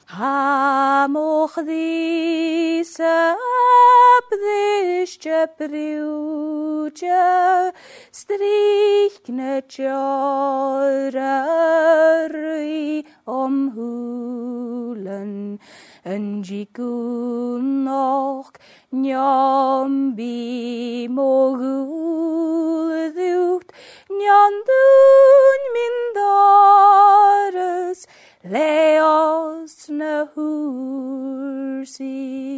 Ha moch these up this jebriuja strichne jorari omhulen en jikun noch njombi mogul ducht njandun mindares leos na hursi